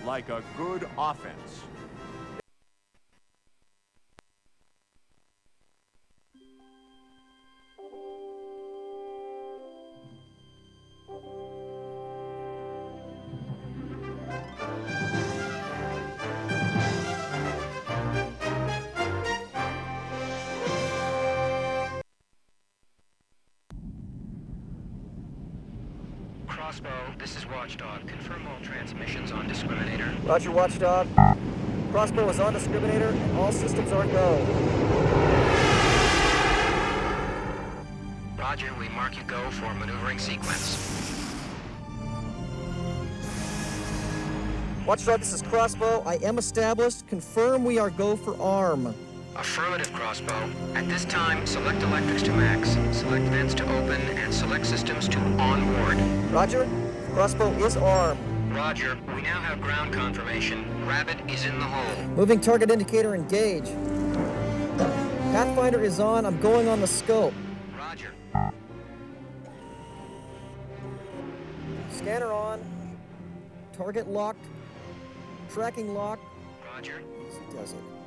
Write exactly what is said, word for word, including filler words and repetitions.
like a good offense. Crossbow, this is Watchdog. Confirm all transmissions on Discriminator. Roger, Watchdog. Crossbow is on Discriminator, and all systems are go. Roger, we mark you go for maneuvering sequence. Watchdog, this is Crossbow. I am established. Confirm we are go for arm. Affirmative, Crossbow. At this time, select electrics to max, select vents to open, and select systems to onboard. Roger. Crossbow is arm. Roger. We now have ground confirmation. Rabbit is in the hole. Moving target indicator engage. Pathfinder is on. I'm going on the scope. Roger. Scanner on. Target locked. Tracking locked. Roger. Easy does it.